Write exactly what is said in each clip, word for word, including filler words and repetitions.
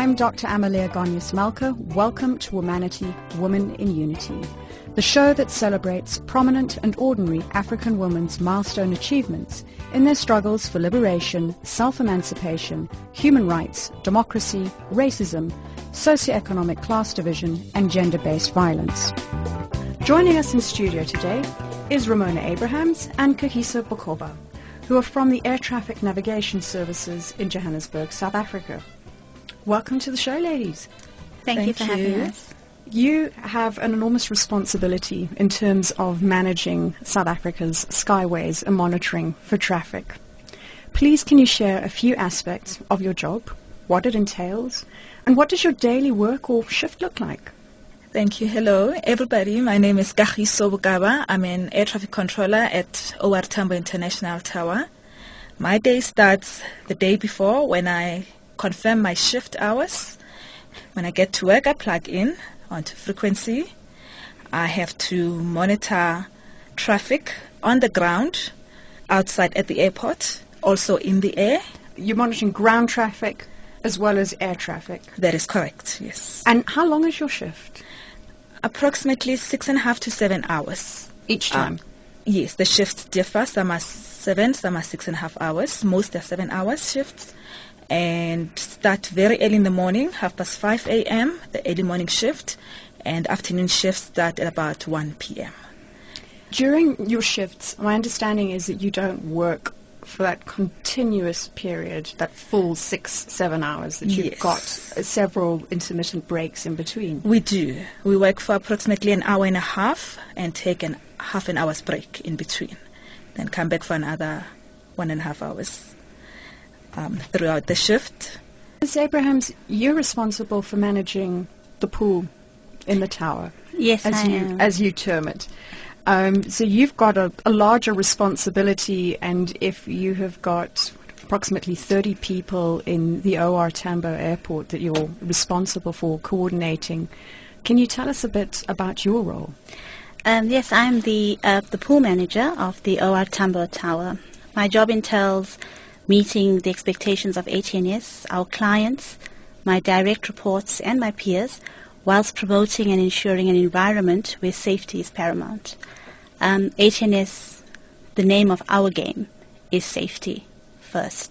I'm Doctor Amalia Gonyas-Malka. Welcome to Womanity, Woman in Unity, the show that celebrates prominent and ordinary African women's milestone achievements in their struggles for liberation, self-emancipation, human rights, democracy, racism, socioeconomic class division, and gender-based violence. Joining us in studio today is Ramona Abrahams and Kagiso Bukoba, who are from the Air Traffic Navigation Services in Johannesburg, South Africa. Welcome to the show, ladies. Thank, Thank you for you. having us. You have an enormous responsibility in terms of managing South Africa's skyways and monitoring for traffic. Please can you share a few aspects of your job, what it entails, and what does your daily work or shift look like? Thank you. Hello, everybody. My name is Kagiso Bukoba. I'm an air traffic controller at O R Tambo International Tower. My day starts the day before when I confirm my shift hours. When I get to work, I plug in onto frequency. I have to monitor traffic on the ground, outside at the airport, also in the air. You're monitoring ground traffic as well as air traffic? That is correct, yes. And how long is your shift? Approximately six and a half to seven hours. Each time? Um, yes, the shifts differ. Some are seven, some are six and a half hours. Most are seven hours shifts. And start very early in the morning, half past five a.m., the early morning shift, and afternoon shifts start at about one p.m. During your shifts, my understanding is that you don't work for that continuous period, that full six, seven hours, that you've yes. got uh, several intermittent breaks in between. We do. We work for approximately an hour and a half and take an half an hour's break in between, then come back for another one and a half hours. Um, throughout the shift. Miz Abrahams, you're responsible for managing the pool in the tower. Yes, as I you am. as you term it. Um, so you've got a, a larger responsibility, and if you have got approximately thirty people in the O R Tambo airport that you're responsible for coordinating, can you tell us a bit about your role? Um, yes, I'm the uh, the pool manager of the O R Tambo Tower. My job entails meeting the expectations of A T N S, our clients, my direct reports and my peers, whilst promoting and ensuring an environment where safety is paramount. Um, A T N S, the name of our game, is safety first.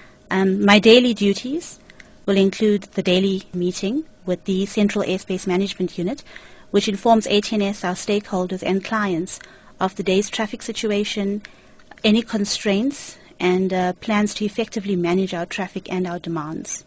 Um, my daily duties will include the daily meeting with the Central Airspace Management Unit, which informs A T N S, our stakeholders and clients, of the day's traffic situation, any constraints, and uh, plans to effectively manage our traffic and our demands.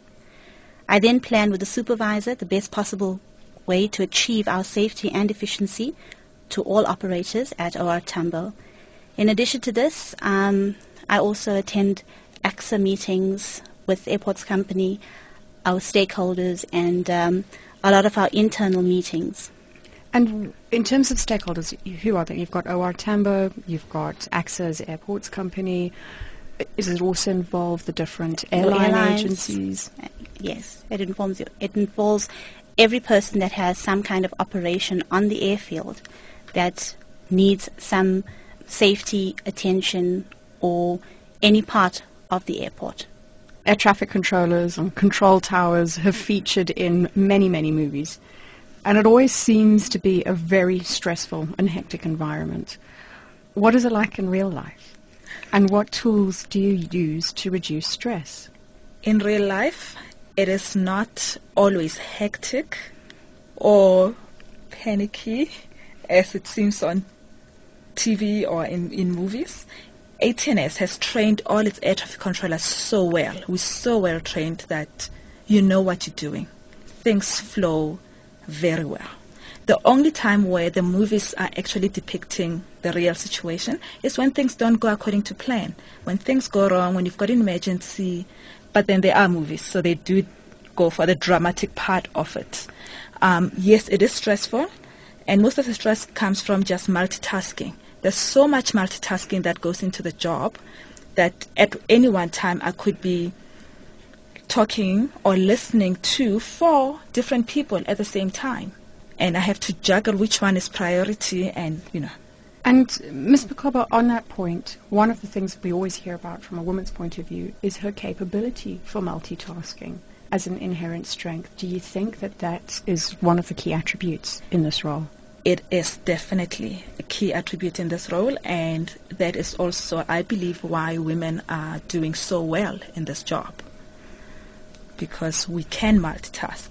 I then plan with the supervisor the best possible way to achieve our safety and efficiency to all operators at O R Tambo. In addition to this, um, I also attend A C S A meetings with Airports Company, our stakeholders, and um, a lot of our internal meetings. And in terms of stakeholders, who are they? You've got O R Tambo, you've got A C S A's Airports Company. Is it also involve the different airline agencies? Yes, it involves it involves every person that has some kind of operation on the airfield that needs some safety attention or any part of the airport. Air traffic controllers and control towers have featured in many, many movies, and it always seems to be a very stressful and hectic environment. What is it like in real life? And what tools do you use to reduce stress? In real life, it is not always hectic or panicky as it seems on T V or in, in movies. A T N S has trained all its air traffic controllers so well. We're so well trained that you know what you're doing. Things flow very well. The only time where the movies are actually depicting the real situation is when things don't go according to plan. When things go wrong, when you've got an emergency, but then there are movies, so they do go for the dramatic part of it. Um, yes, it is stressful, and most of the stress comes from just multitasking. There's so much multitasking that goes into the job that at any one time I could be talking or listening to four different people at the same time. And I have to juggle which one is priority and, you know. And Miz Bukoba, on that point, one of the things we always hear about from a woman's point of view is her capability for multitasking. as an inherent strength. Do you think that that is one of the key attributes in this role? It is definitely a key attribute in this role, and that is also, I believe, why women are doing so well in this job, because we can multitask.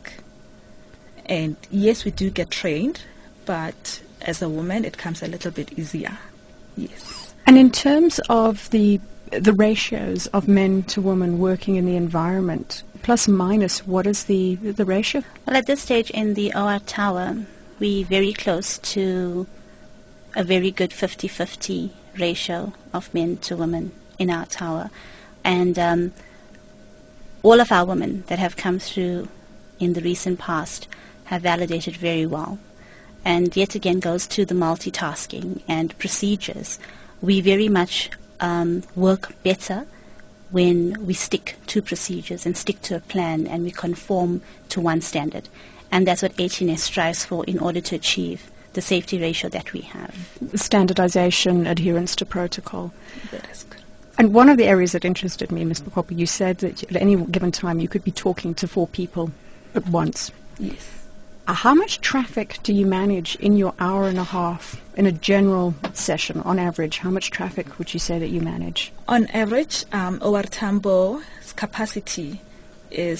And yes, we do get trained, but as a woman, it comes a little bit easier. Yes. And in terms of the the ratios of men to women working in the environment, plus minus, what is the the ratio? Well, at this stage in the O R Tower, we're very close to a very good fifty-fifty ratio of men to women in our tower. And um, all of our women that have come through in the recent past have validated very well. And yet again goes to the multitasking and procedures. We very much um, work better when we stick to procedures and stick to a plan and we conform to one standard. And that's what A T N S strives for in order to achieve the safety ratio that we have. Standardization, adherence to protocol. That is good. And one of the areas that interested me, Miz Popopa, you said that at any given time you could be talking to four people at once. Yes. Uh, How much traffic do you manage in your hour and a half in a general session, on average? How much traffic would you say that you manage? On average, um, O R Tambo's capacity is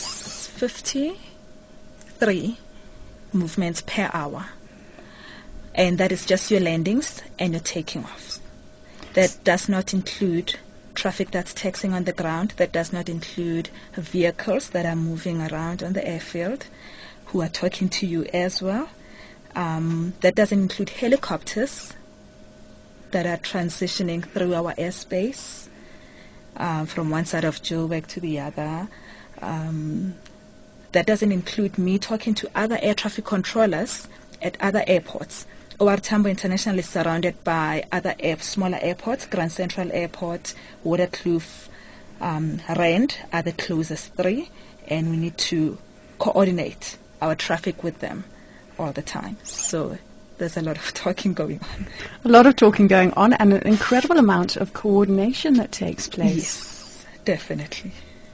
fifty-three movements per hour. And that is just your landings and your taking offs. That does not include traffic that's taxiing on the ground. That does not include vehicles that are moving around on the airfield who are talking to you as well. Um, that doesn't include helicopters that are transitioning through our airspace uh, from one side of Joburg to the other. Um, that doesn't include me talking to other air traffic controllers at other airports. O R Tambo International is surrounded by other air, smaller airports. Grand Central Airport, Waterkloof, um, Rand are the closest three, and we need to coordinate our traffic with them all the time. So there's a lot of talking going on. A lot of talking going on and an incredible amount of coordination that takes place. Yes, definitely.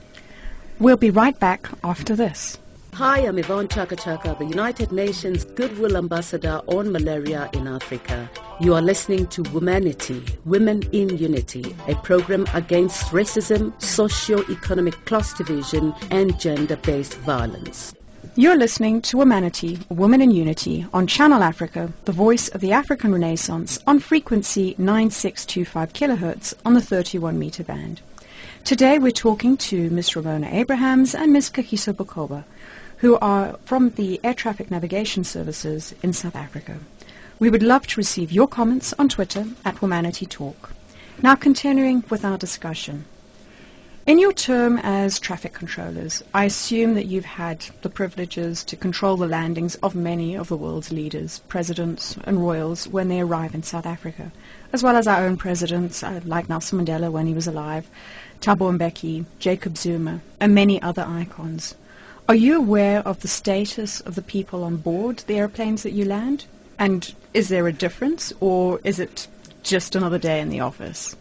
We'll be right back after this. Hi, I'm Yvonne Chaka Chaka, the United Nations Goodwill Ambassador on Malaria in Africa. You are listening to Womanity, Women in Unity, a program against racism, socio-economic class division, and gender-based violence. You're listening to Womanity, Women in Unity on Channel Africa, the voice of the African Renaissance, on frequency nine six two five kilohertz on the thirty-one meter band. Today we're talking to Miz Ramona Abrahams and Miz Kagiso Bukoba, who are from the Air Traffic Navigation Services in South Africa. We would love to receive your comments on Twitter at Womanity Talk. Now continuing with our discussion. In your term as traffic controllers, I assume that you've had the privileges to control the landings of many of the world's leaders, presidents and royals when they arrive in South Africa, as well as our own presidents uh, like Nelson Mandela when he was alive, Thabo Mbeki, Jacob Zuma, and many other icons. Are you aware of the status of the people on board the airplanes that you land? And is there a difference, or is it just another day in the office?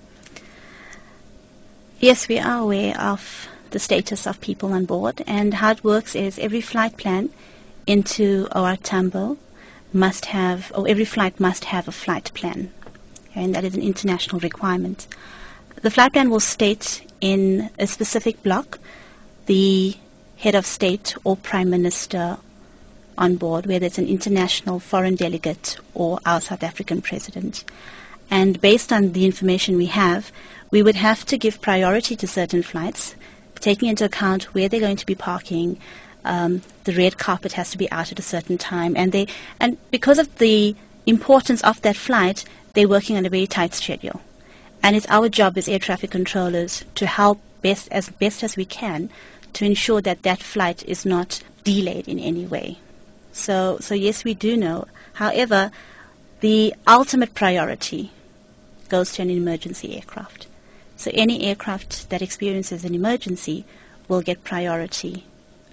Yes, we are aware of the status of people on board, and how it works is every flight plan into O R Tambo must have, or every flight must have a flight plan, and that is an international requirement. The flight plan will state in a specific block the head of state or prime minister on board, whether it's an international foreign delegate or our South African president. And based on the information we have, we would have to give priority to certain flights, taking into account where they're going to be parking. Um, the red carpet has to be out at a certain time, and they and because of the importance of that flight, they're working on a very tight schedule. And it's our job as air traffic controllers to help best as best as we can to ensure that that flight is not delayed in any way. So, so yes, we do know. However, the ultimate priority goes to an emergency aircraft. So any aircraft that experiences an emergency will get priority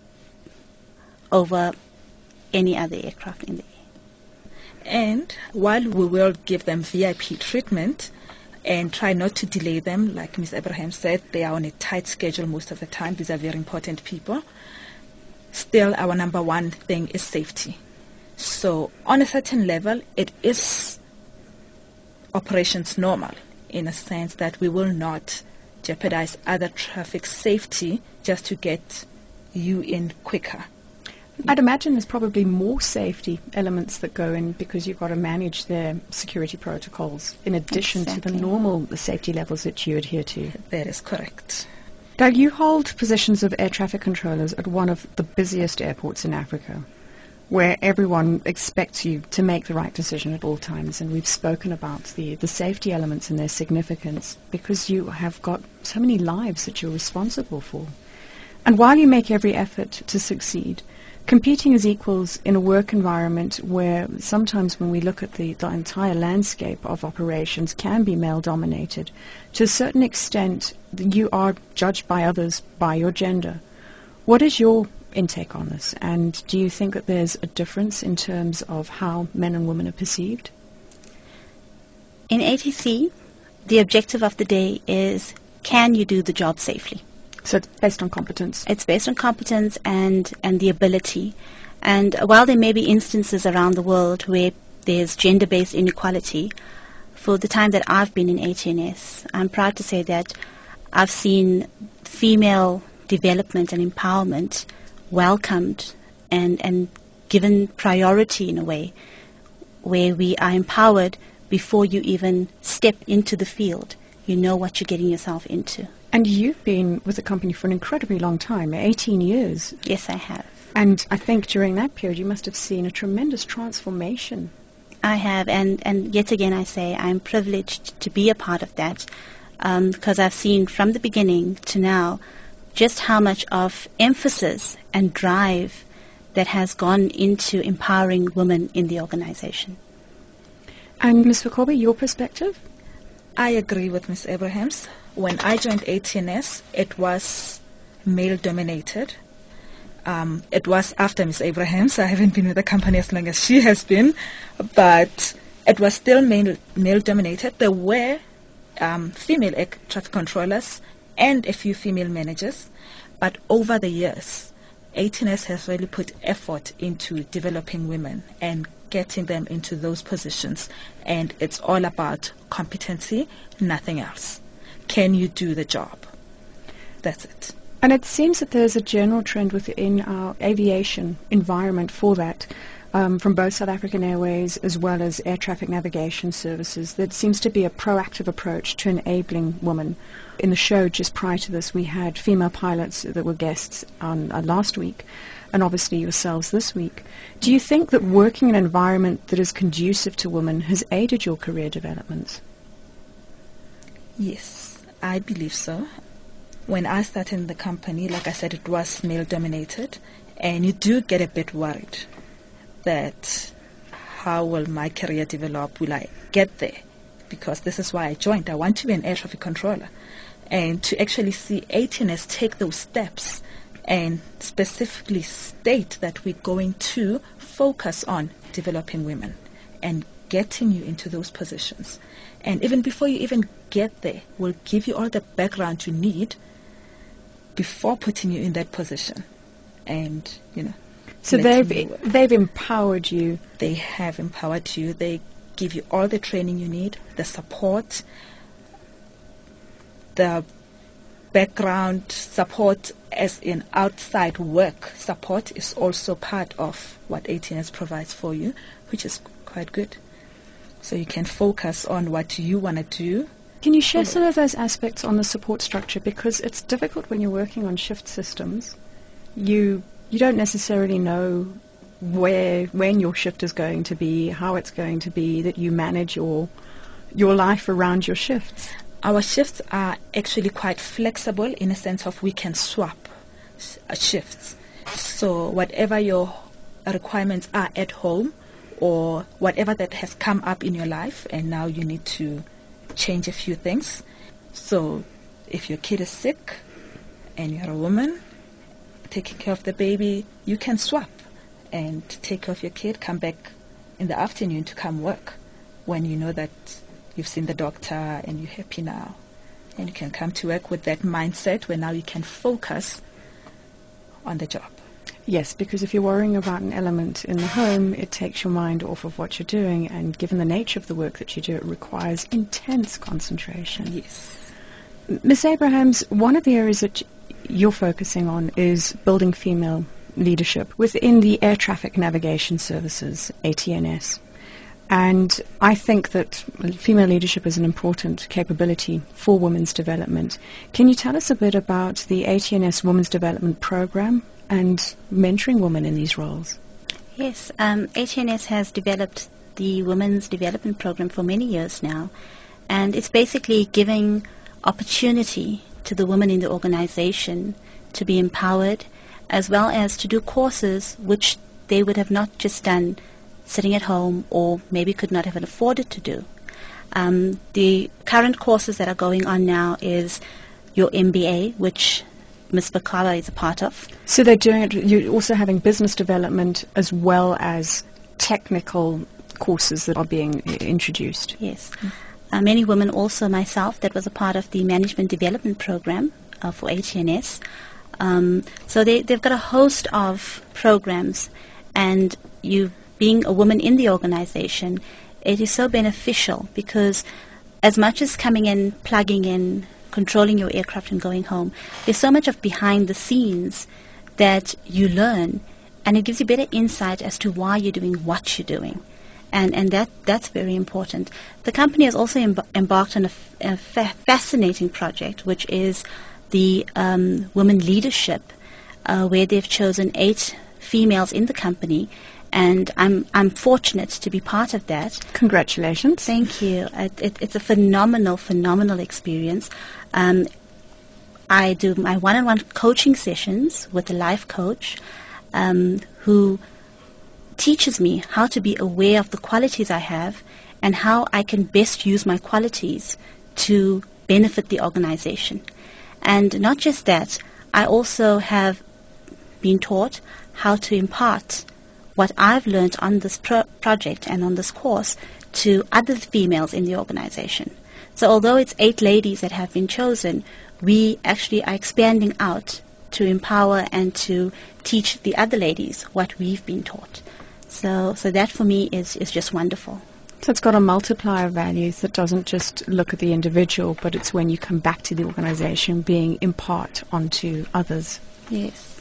over any other aircraft in the air. And while we will give them V I P treatment and try not to delay them, like Miz Abraham said, they are on a tight schedule most of the time. These are very important people. still our number one thing is safety. So on a certain level, it is operations normal in a sense that we will not jeopardize other traffic safety just to get you in quicker. I'd imagine there's probably more safety elements that go in because you've got to manage their security protocols in addition Exactly. to the normal safety levels that you adhere to. That is correct. Doug, you hold positions of air traffic controllers at one of the busiest airports in Africa, where everyone expects you to make the right decision at all times. And we've spoken about the, the safety elements and their significance because you have got so many lives that you're responsible for. And while you make every effort to succeed, competing as equals in a work environment where sometimes when we look at the, the entire landscape of operations can be male-dominated, to a certain extent you are judged by others by your gender. What is your intake on this, and do you think that there's a difference in terms of how men and women are perceived? In A T C, the objective of the day is, can you do the job safely? So it's based on competence. It's based on competence and, and the ability. And while there may be instances around the world where there's gender-based inequality, for the time that I've been in A T N S, I'm proud to say that I've seen female development and empowerment welcomed and, and given priority in a way where we are empowered before you even step into the field. You know what you're getting yourself into. And you've been with the company for an incredibly long time, eighteen years. Yes, I have. And I think during that period you must have seen a tremendous transformation. I have, and, and yet again I say I'm privileged to be a part of that um, because I've seen from the beginning to now just how much of emphasis and drive that has gone into empowering women in the organization. And Miz Vakobe, your perspective? I agree with Miz Abrahams. When I joined A T N S, it was male-dominated. Um, it was after Miz Abrahams. I haven't been with the company as long as she has been, but it was still male, male-dominated. There were um, female air traffic controllers and a few female managers, but over the years, A T N S has really put effort into developing women and getting them into those positions, and it's all about competency, nothing else. Can you do the job? That's it. And it seems that there's a general trend within our aviation environment for that, um, from both South African Airways as well as air traffic navigation services. There seems to be a proactive approach to enabling women. In the show just prior to this, we had female pilots that were guests on uh, last week, and obviously yourselves this week. Do you think that working in an environment that is conducive to women has aided your career development? Yes, I believe so. When I started in the company, like I said, it was male-dominated, and you do get a bit worried that how will my career develop? Will I get there? Because this is why I joined. I want to be an air traffic controller. And to actually see A T N S take those steps and specifically state that we're going to focus on developing women and getting you into those positions. And even before you even get there, we'll give you all the background you need before putting you in that position. And, you know. So they've, they've empowered you. They have empowered you. They give you all the training you need, the support, the background support as in outside work support is also part of what A T N S provides for you, which is quite good. So you can focus on what you want to do. Can you share some of those aspects on the support structure? Because it's difficult when you're working on shift systems. You you don't necessarily know where when your shift is going to be, how it's going to be, that you manage your your life around your shifts. Our shifts are actually quite flexible in a sense of we can swap uh, shifts. So whatever your requirements are at home or whatever that has come up in your life and now you need to change a few things. So if your kid is sick and you're a woman taking care of the baby, you can swap and take care of your kid, come back in the afternoon to come work when you know that you've seen the doctor and you're happy now. And you can come to work with that mindset where now you can focus on the job. Yes, because if you're worrying about an element in the home, it takes your mind off of what you're doing, and given the nature of the work that you do, it requires intense concentration. Yes. Miz Abrahams, one of the areas that you're focusing on is building female leadership within the Air Traffic Navigation Services, A T N S. And I think that female leadership is an important capability for women's development. Can you tell us a bit about the A T N S Women's Development Program and mentoring women in these roles? Yes, um, A T N S has developed the Women's Development Program for many years now, and it's basically giving opportunity to the women in the organization to be empowered, as well as to do courses which they would have not just done sitting at home or maybe could not have afforded to do. Um, the current courses that are going on now is your M B A, which Miz Bakala is a part of. So they're doing it, you're also having business development as well as technical courses that are being introduced. Yes. Uh, many women, also myself, that was a part of the Management Development Program uh, for A T N S. Um, so they, they've got a host of programs, and you being a woman in the organization, it is so beneficial because as much as coming in, plugging in, controlling your aircraft and going home, there's so much of behind the scenes that you learn, and it gives you better insight as to why you're doing what you're doing. And and that that's very important. The company has also emb- embarked on a, f- a fa- fascinating project, which is the um, women leadership, uh, where they've chosen eight females in the company, and I'm I'm fortunate to be part of that. Congratulations. Thank you. It, it, it's a phenomenal, phenomenal experience. Um, I do my one-on-one coaching sessions with a life coach um, who teaches me how to be aware of the qualities I have and how I can best use my qualities to benefit the organization. And not just that, I also have been taught how to impart what I've learned on this pro- project and on this course to other females in the organization. So although it's eight ladies that have been chosen, we actually are expanding out to empower and to teach the other ladies what we've been taught. So, so that for me is, is just wonderful. So it's got a multiplier value that doesn't just look at the individual, but it's when you come back to the organization being impart onto others. Yes.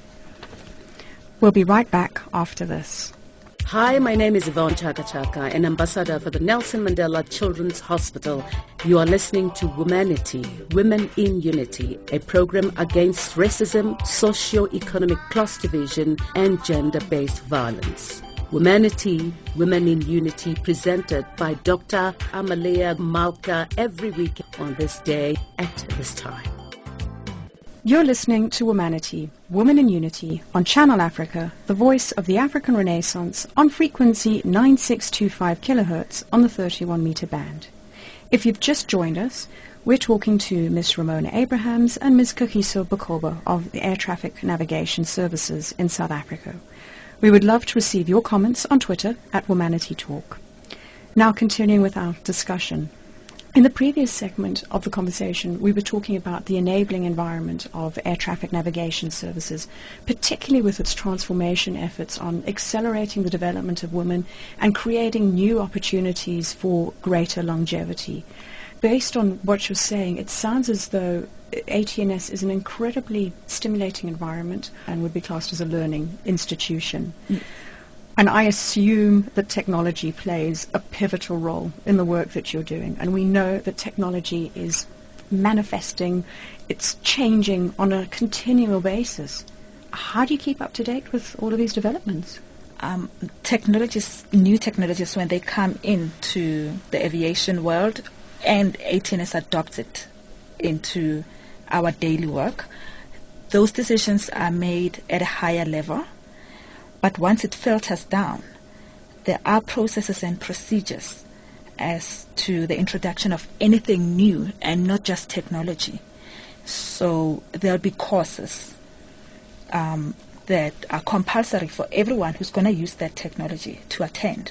We'll be right back after this. Hi, my name is Yvonne Chaka Chaka, an ambassador for the Nelson Mandela Children's Hospital. You are listening to Womanity, Women in Unity, a program against racism, socio-economic class division, and gender-based violence. Womanity, Women in Unity, presented by Doctor Amalia Malka every week on this day at this time. You're listening to Womanity, Women in Unity, on Channel Africa, the voice of the African Renaissance, on frequency nine six two five kilohertz on the thirty-one meter band. If you've just joined us, we're talking to Miz Ramona Abrahams and Miz Kagiso Bakoba of the Air Traffic Navigation Services in South Africa. We would love to receive your comments on Twitter at Womanity Talk. Now continuing with our discussion. In the previous segment of the conversation, we were talking about the enabling environment of air traffic navigation services, particularly with its transformation efforts on accelerating the development of women and creating new opportunities for greater longevity. Based on what you're saying, it sounds as though A T N S is an incredibly stimulating environment and would be classed as a learning institution. Mm. And I assume that technology plays a pivotal role in the work that you're doing. And we know that technology is manifesting, it's changing on a continual basis. How do you keep up to date with all of these developments? Um, technologies, new technologies, when they come into the aviation world and A T N S adopts it into our daily work, those decisions are made at a higher level. But once it filters down, there are processes and procedures as to the introduction of anything new and not just technology. So there'll be courses um, that are compulsory for everyone who's going to use that technology to attend.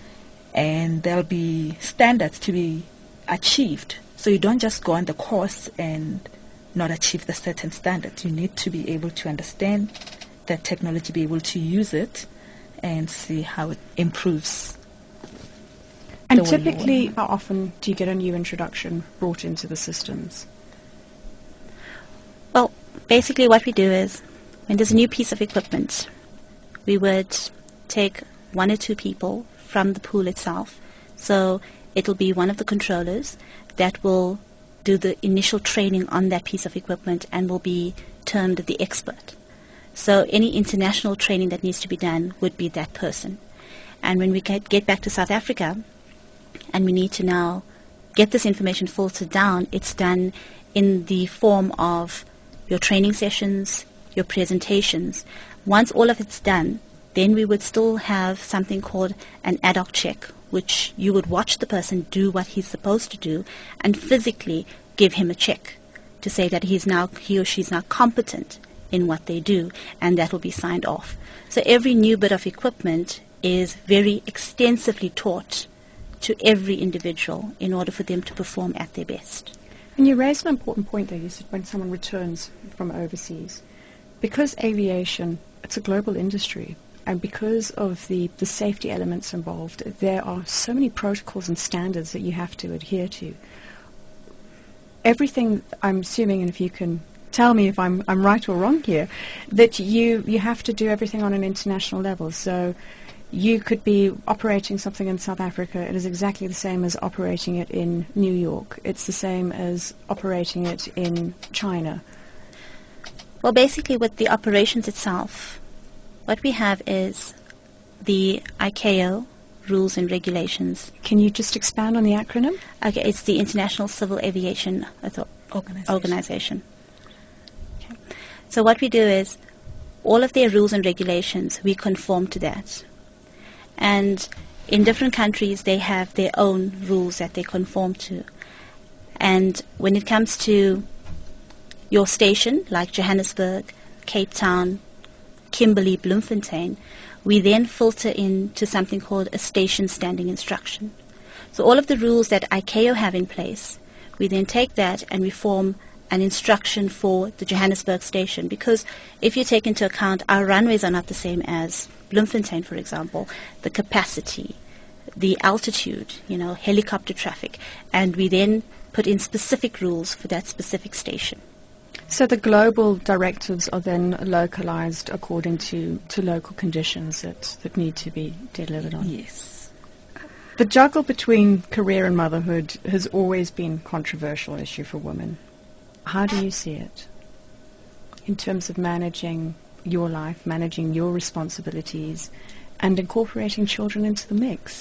And there'll be standards to be achieved. So you don't just go on the course and not achieve the certain standards. You need to be able to understand that technology, be able to use it and see how it improves. And the way you typically, work. how often do you get a new introduction brought into the systems? Well, basically what we do is, when there's a new piece of equipment, we would take one or two people from the pool itself. So it'll be one of the controllers that will do the initial training on that piece of equipment and will be termed the expert. So any international training that needs to be done would be that person. And when we get, get back to South Africa, and we need to now get this information filtered down, it's done in the form of your training sessions, your presentations. Once all of it's done, then we would still have something called an ad hoc check, which you would watch the person do what he's supposed to do and physically give him a check to say that he's now, he or she's now competent in what they do, and that will be signed off. So every new bit of equipment is very extensively taught to every individual in order for them to perform at their best. And you raised an important point there. You said when someone returns from overseas, because aviation, it's a global industry, and because of the, the safety elements involved, there are so many protocols and standards that you have to adhere to. Everything, I'm assuming, and if you can tell me if I'm I'm right or wrong here, that you, you have to do everything on an international level. So you could be operating something in South Africa. It is exactly the same as operating it in New York. It's the same as operating it in China. Well, basically with the operations itself, what we have is the I C A O rules and regulations. Can you just expand on the acronym? Okay, it's the International Civil Aviation Author- Organization. Organization. Okay. So what we do is, all of their rules and regulations, we conform to that. And in different countries, they have their own rules that they conform to. And when it comes to your station, like Johannesburg, Cape Town, Kimberley, Bloemfontein, we then filter into something called a station standing instruction. So all of the rules that I C A O have in place, we then take that and we form an instruction for the Johannesburg station, because if you take into account our runways are not the same as Bloemfontein, for example, the capacity, the altitude, you know, helicopter traffic, and we then put in specific rules for that specific station. So the global directives are then localized according to, to local conditions that, that need to be delivered on. Yes. The juggle between career and motherhood has always been a controversial issue for women. How do you see it in terms of managing your life, managing your responsibilities, and incorporating children into the mix?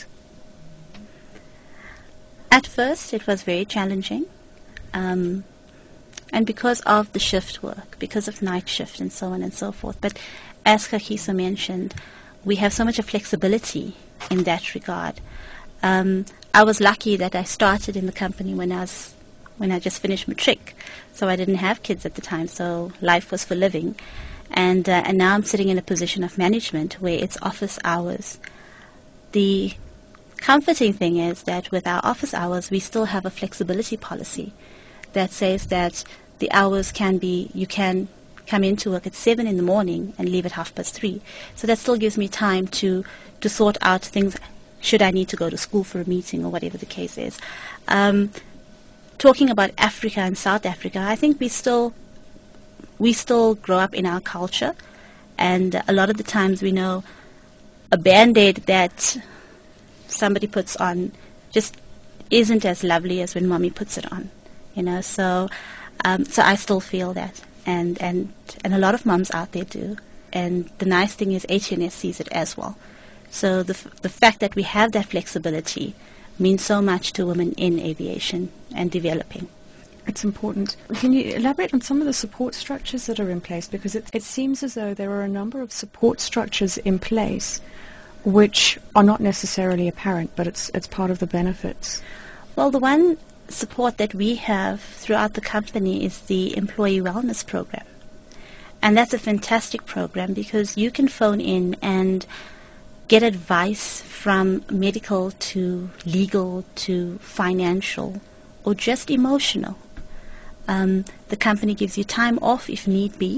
At first, it was very challenging. Um, and because of the shift work, because of night shift and so on and so forth. But as Kagiso mentioned, we have so much of flexibility in that regard. Um, I was lucky that I started in the company when I was when I just finished matric, so I didn't have kids at the time, so life was for living. And, uh, and now I'm sitting in a position of management where it's office hours. The comforting thing is that with our office hours, we still have a flexibility policy that says that the hours can be, you can come into work at seven in the morning and leave at half past three. So that still gives me time to, to sort out things, should I need to go to school for a meeting or whatever the case is. Um, talking about Africa and South Africa, I think we still, we still grow up in our culture, and a lot of the times we know a Band-Aid that somebody puts on just isn't as lovely as when mommy puts it on, you know. So, um, so I still feel that, and and and a lot of moms out there do. And the nice thing is H N S sees it as well. So the f- the fact that we have that flexibility means so much to women in aviation and developing. It's important. Can you elaborate on some of the support structures that are in place? Because it, it seems as though there are a number of support structures in place which are not necessarily apparent, but it's it's part of the benefits. Well, the one support that we have throughout the company is the Employee Wellness Program. And that's a fantastic program because you can phone in and get advice from medical to legal to financial or just emotional. Um, the company gives you time off if need be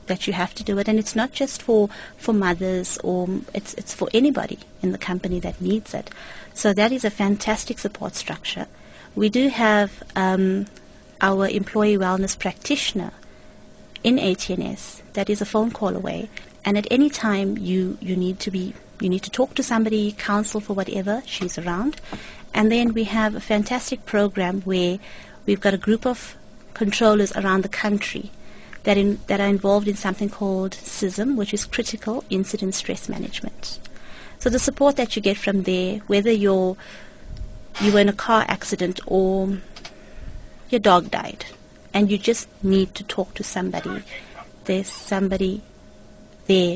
that you have to do it, and it's not just for, for mothers, or it's it's for anybody in the company that needs it. So that is a fantastic support structure. We do have um, our employee wellness practitioner in A T N S that is a phone call away, and at any time you, you need to be you need to talk to somebody, counsel for whatever, she's around. And then we have a fantastic program where we've got a group of controllers around the country that in, that are involved in something called C I S M, which is Critical Incident Stress Management. So the support that you get from there, whether you're you were in a car accident or your dog died and you just need to talk to somebody, there's somebody there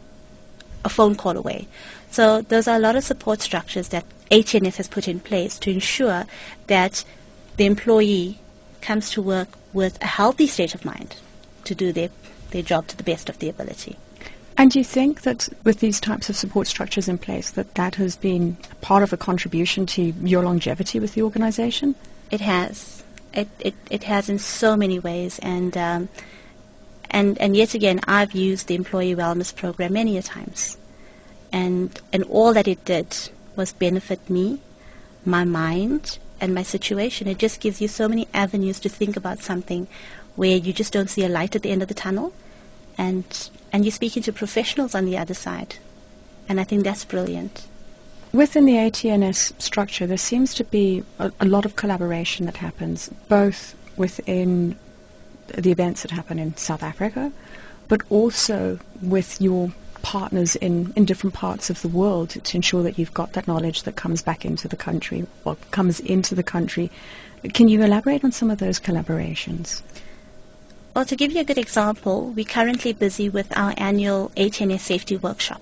a phone call away. So those are a lot of support structures that A T N S has put in place to ensure that the employee comes to work with a healthy state of mind to do their, their job to the best of their ability. And do you think that with these types of support structures in place, that that has been part of a contribution to your longevity with the organization? It has. It, it, it has in so many ways. And, um, and, and yet again, I've used the employee wellness program many a times. And, and all that it did was benefit me, my mind, and my situation. It just gives you so many avenues to think about something where you just don't see a light at the end of the tunnel. And and you're speaking to professionals on the other side. And I think that's brilliant. Within the A T N S structure, there seems to be a, a lot of collaboration that happens, both within the events that happen in South Africa, but also with your partners in, in different parts of the world to ensure that you've got that knowledge that comes back into the country, or comes into the country. Can you elaborate on some of those collaborations? Well, to give you a good example, we're currently busy with our annual A T N S safety workshop.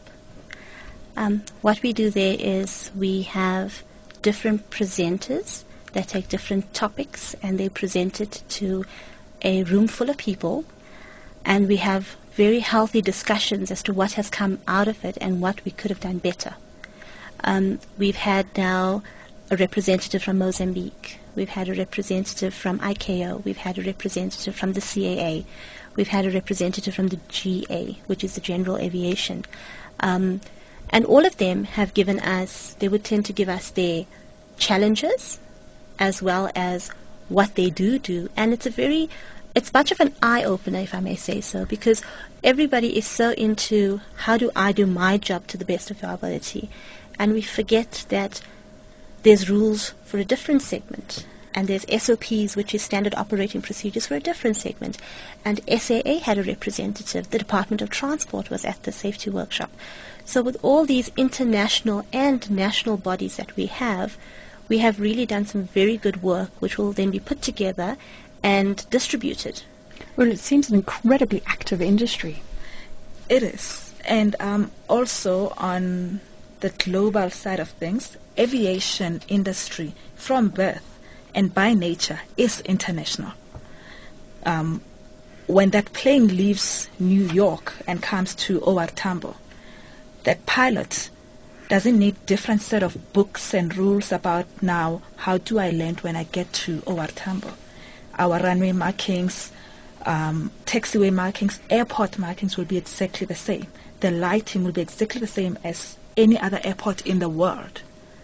Um, what we do there is we have different presenters that take different topics and they present it to a room full of people, and we have very healthy discussions as to what has come out of it and what we could have done better. Um, we've had now a representative from Mozambique. We've had a representative from I C A O. We've had a representative from the C A A. We've had a representative from the G A, which is the General Aviation. Um, and all of them have given us, they would tend to give us their challenges as well as what they do do. And it's a very, it's much of an eye-opener, if I may say so, because everybody is so into how do I do my job to the best of our ability. And we forget that there's rules for a different segment, and there's S O Ps, which is standard operating procedures, for a different segment. And S A A had a representative. The Department of Transport was at the safety workshop. So with all these international and national bodies that we have, we have really done some very good work, which will then be put together and distributed. Well, it seems an incredibly active industry. It is. And um, also on the global side of things, aviation industry from birth and by nature is international. Um, when that plane leaves New York and comes to O R Tambo, that pilot doesn't need different set of books and rules about now how do I land when I get to O R Tambo. Our runway markings, um, taxiway markings, airport markings will be exactly the same. The lighting will be exactly the same as any other airport in the world.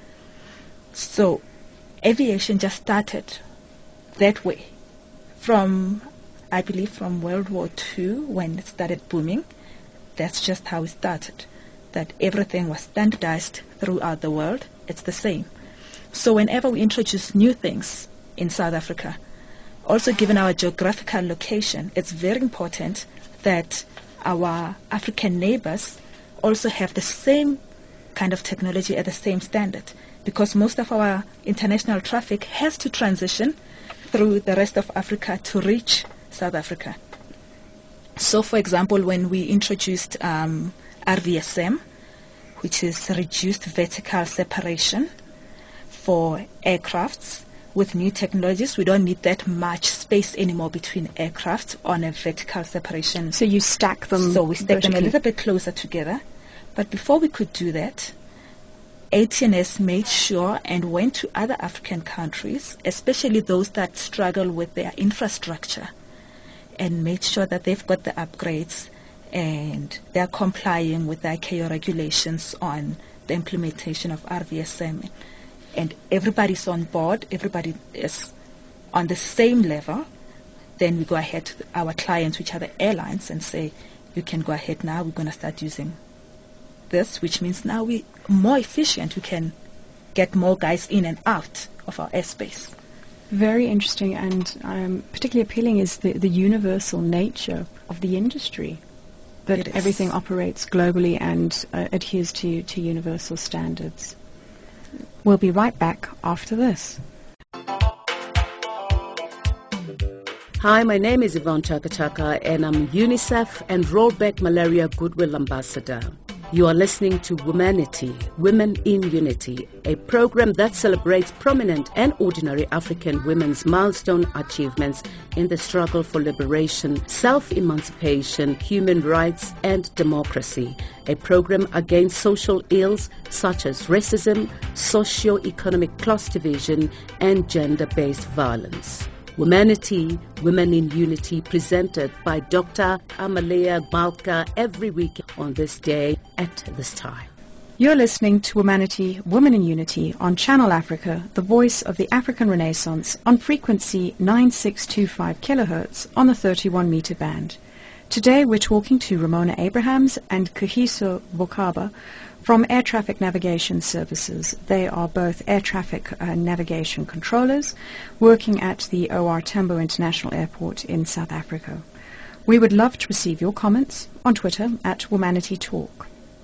So aviation just started that way from, I believe, from World War Two when it started booming. That's just how it started, that everything was standardized throughout the world. It's the same. So whenever we introduce new things in South Africa, also given our geographical location, it's very important that our African neighbors also have the same kind of technology at the same standard, because most of our international traffic has to transition through the rest of Africa to reach South Africa. So, for example, when we introduced um, R V S M, which is reduced vertical separation for aircrafts, with new technologies, we don't need that much space anymore between aircraft on a vertical separation. So you stack them So we stack vertically. them a little bit closer together. But before we could do that, A T N S made sure and went to other African countries, especially those that struggle with their infrastructure, and made sure that they've got the upgrades and they're complying with the I C A O regulations on the implementation of R V S M. And everybody's on board, everybody is on the same level, then we go ahead to our clients, which are the airlines, and say, you can go ahead now, we're going to start using this, which means now we're more efficient, we can get more guys in and out of our airspace. Very interesting, and um, particularly appealing is the, the universal nature of the industry, that everything operates globally and uh, adheres to, to universal standards. We'll be right back after this. Hi, my name is Yvonne Chaka Chaka, and I'm UNICEF and Rollback Malaria Goodwill Ambassador. You are listening to Womanity, Women in Unity, a program that celebrates prominent and ordinary African women's milestone achievements in the struggle for liberation, self-emancipation, human rights, and democracy. A program against social ills such as racism, socio-economic class division, and gender-based violence. Womanity, Women in Unity, presented by Doctor Amalia Malka every week on this day at this time. You're listening to Womanity, Women in Unity on Channel Africa, the voice of the African Renaissance, on frequency nine six two five kilohertz on the thirty-one meter band. Today we're talking to Ramona Abrahams and Kahiso Bokaba from Air Traffic Navigation Services. They are both air traffic uh, navigation controllers working at the O R Tambo International Airport in South Africa. We would love to receive your comments on Twitter at Womanity Talk.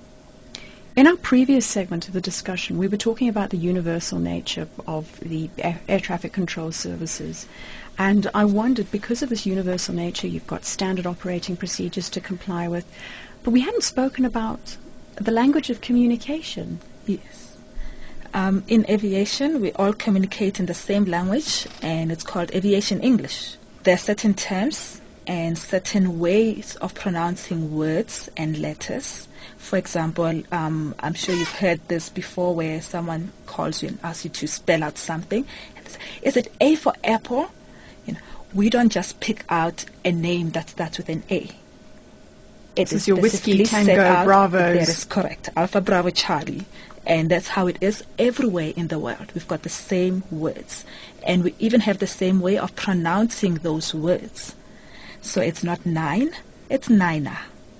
In our previous segment of the discussion, we were talking about the universal nature of the air, air traffic control services. And I wondered, because of this universal nature, you've got standard operating procedures to comply with, but we hadn't spoken about the language of communication. Yes. Um, in aviation, we all communicate in the same language, and it's called aviation English. There are certain terms and certain ways of pronouncing words and letters. For example, um, I'm sure you've heard this before, where someone calls you and asks you to spell out something. Is it A for apple? You know, we don't just pick out a name that starts with an A. It this is your whiskey, tango, bravos. That is correct. Alpha, Bravo, Charlie. And that's how it is everywhere in the world. We've got the same words. And we even have the same way of pronouncing those words. So it's not nine, it's nina.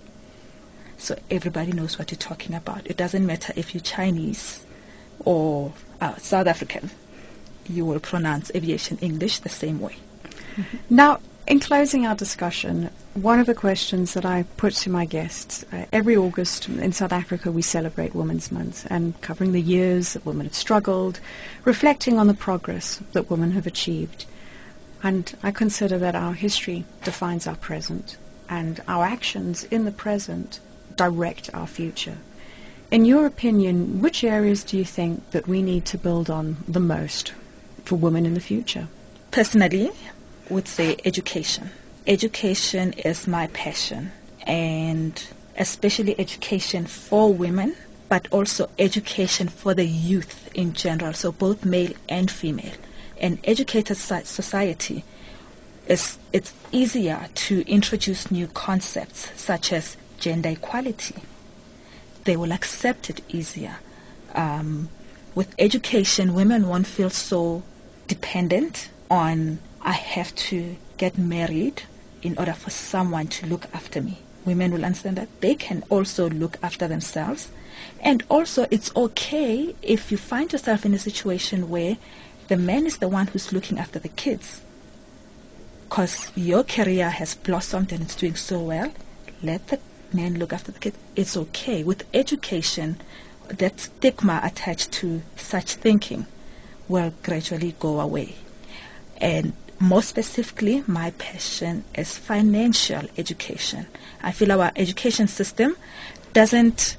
So everybody knows what you're talking about. It doesn't matter if you're Chinese or uh, South African. You will pronounce aviation English the same way. Mm-hmm. Now, in closing our discussion, one of the questions that I put to my guests, uh, every August in South Africa we celebrate Women's Month, and covering the years that women have struggled, reflecting on the progress that women have achieved. And I consider that our history defines our present, and our actions in the present direct our future. In your opinion, which areas do you think that we need to build on the most for women in the future? Personally, I would say education. Education is my passion, and especially education for women, but also education for the youth in general, so both male and female. An educated society, is it's easier to introduce new concepts such as gender equality. They will accept it easier. Um, with education, women won't feel so dependent on, I have to get married in order for someone to look after me. Women will understand that they can also look after themselves. And also, it's okay if you find yourself in a situation where the man is the one who's looking after the kids. Because your career has blossomed and it's doing so well, let the man look after the kids. It's okay. With education, that stigma attached to such thinking will gradually go away. And more specifically, my passion is financial education. I feel our education system doesn't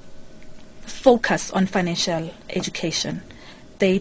focus on financial education. They,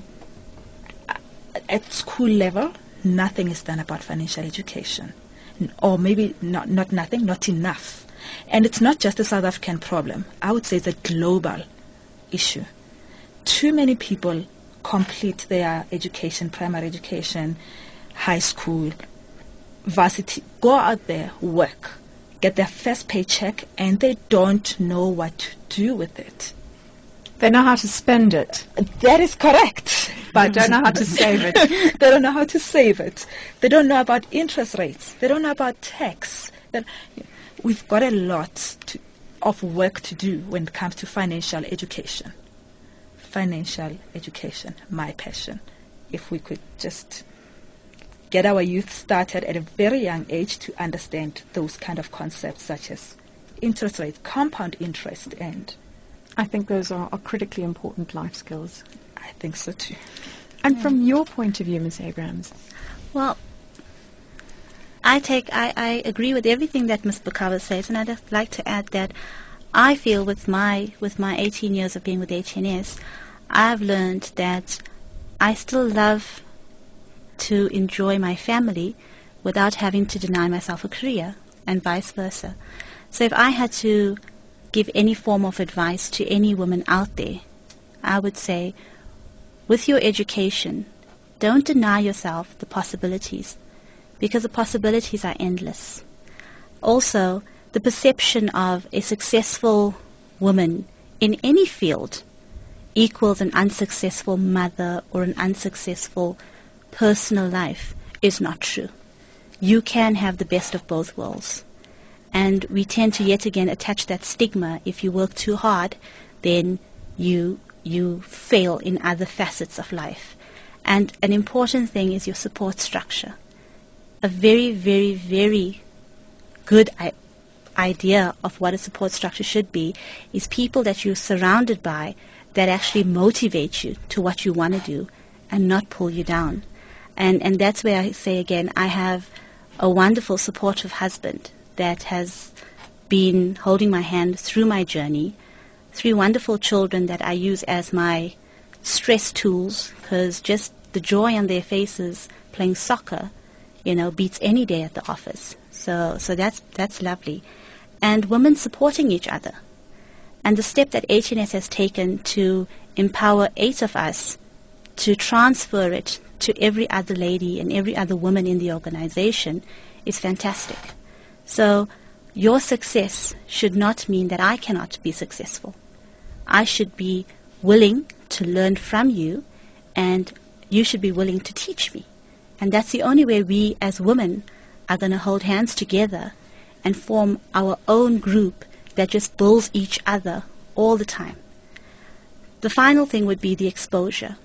at school level, nothing is done about financial education. Or maybe not, not nothing, not enough. And it's not just a South African problem. I would say it's a global issue. Too many people complete their education, primary education, high school, varsity, go out there, work, get their first paycheck, and they don't know what to do with it. They know how to spend it. That is correct. But don't know how to save it. They don't know how to save it. They don't know about interest rates. They don't know about tax. That we've got a lot to, of work to do when it comes to financial education. Financial education, my passion. If we could just get our youth started at a very young age to understand those kind of concepts such as interest rates, compound interest, and I think those are, are critically important life skills. I think so too. And from your point of view, Miz Abrahams? Well, I take I, I agree with everything that Miz Bukava says, and I'd just like to add that I feel with my with my eighteen years of being with H N S, I've learned that I still love to enjoy my family without having to deny myself a career, and vice versa. So if I had to give any form of advice to any woman out there, I would say, with your education, don't deny yourself the possibilities, because the possibilities are endless. Also, the perception of a successful woman in any field equals an unsuccessful mother or an unsuccessful personal life is not true. You can have the best of both worlds. And we tend to yet again attach that stigma. If you work too hard, then you you fail in other facets of life. And an important thing is your support structure. A very, very, very good I- idea of what a support structure should be is people that you're surrounded by that actually motivate you to what you want to do and not pull you down. And and that's where I say again, I have a wonderful, supportive husband that has been holding my hand through my journey, three wonderful children that I use as my stress tools, because just the joy on their faces playing soccer, you know, beats any day at the office. So so that's that's lovely. And women supporting each other. And the step that H N S has taken to empower eight of us to transfer it to every other lady and every other woman in the organization is fantastic. So your success should not mean that I cannot be successful. I should be willing to learn from you, and you should be willing to teach me. And that's the only way we as women are going to hold hands together and form our own group that just builds each other all the time. The final thing would be the exposure.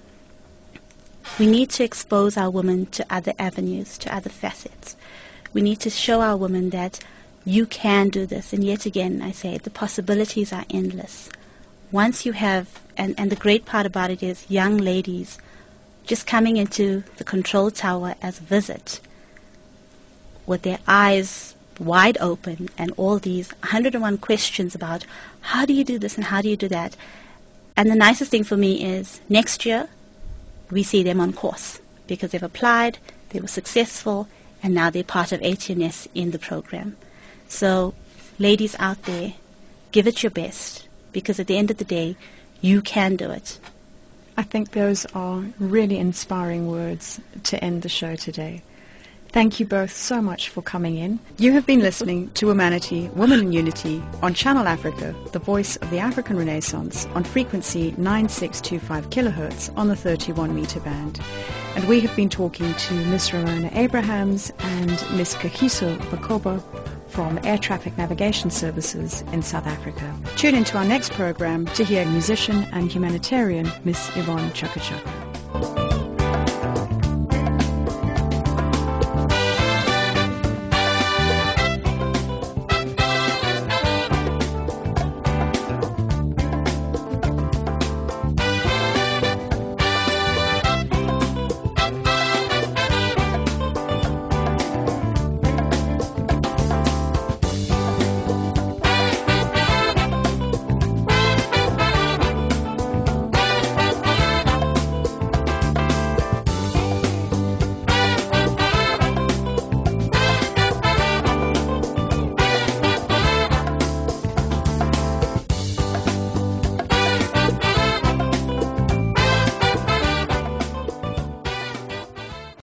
We need to expose our women to other avenues, to other facets. We need to show our women that you can do this. And yet again, I say, the possibilities are endless. Once you have, and, and the great part about it is young ladies just coming into the control tower as a visit with their eyes wide open and all these one hundred and one questions about how do you do this and how do you do that. And the nicest thing for me is next year we see them on course because they've applied, they were successful, and now they're part of H N S in the program. So ladies out there, give it your best, because at the end of the day, you can do it. I think those are really inspiring words to end the show today. Thank you both so much for coming in. You have been listening to Womanity, Women in Unity on Channel Africa, the voice of the African Renaissance, on frequency nine six two five kilohertz on the thirty-one meter band. And we have been talking to Miss Ramona Abrahams and Miss Kagiso Bakoba from Air Traffic Navigation Services in South Africa. Tune into our next program to hear musician and humanitarian Miss Yvonne Chaka Chaka.